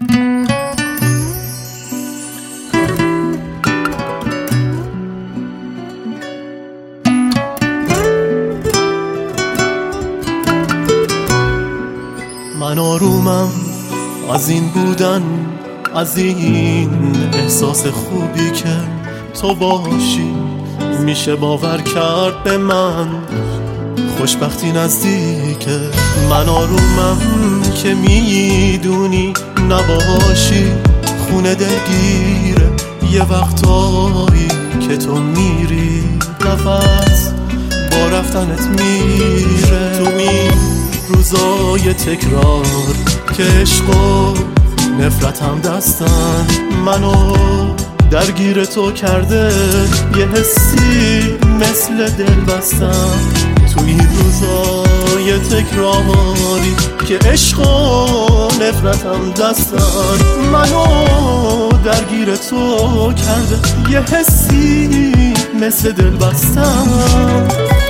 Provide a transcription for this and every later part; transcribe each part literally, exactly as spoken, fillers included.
من آرومم از این بودن، از این احساس خوبی که تو باشی. میشه باور کرد به من خوشبختی نزدیکه. من آرومم که میدونی نباشی، خونه دلگیره یه وقتایی که تو میری، نفس با رفتنت میره. تو این روزای تکرار که عشق و نفرتم دستن، منو درگیر تو کرده یه حسی مثل دل بستن. تو این روزای تکراری که عشق و نفرتم دستن، منو درگیر تو کرده یه حسی مثل دل بستن.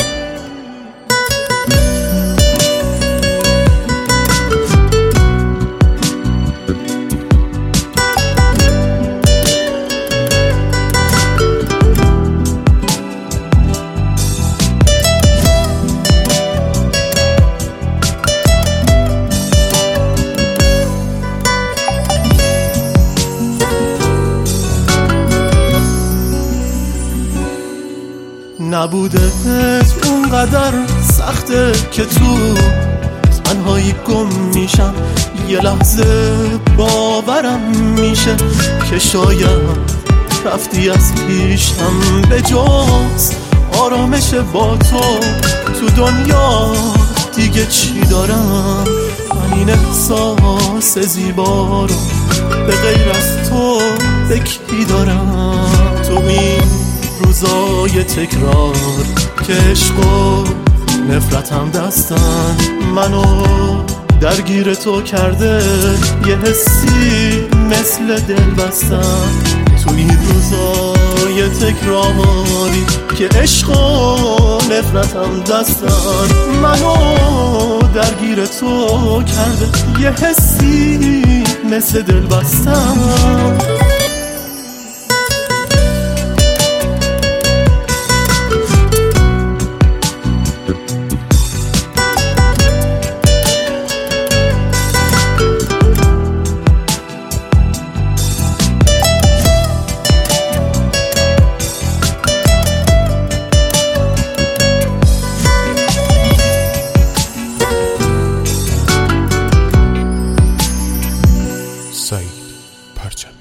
نبودت اونقدر سخته که تو تنهایی گم میشم. یه لحظه باورم میشه که شاید رفتی از پیشم. به جز آرامش با تو تو دنیا دیگه چی دارم؟ من این احساس زیبا رو به غیر از تو به کی دارم؟ تو این روزای تکرار که عشق و نفرتم دستن، منو درگیر تو کرده یه حسی مثل دل بستن. تو این روزای تکراری که عشق و نفرتم دستن، منو درگیر تو کرده یه حسی مثل دل بستن. سعید پرچمی.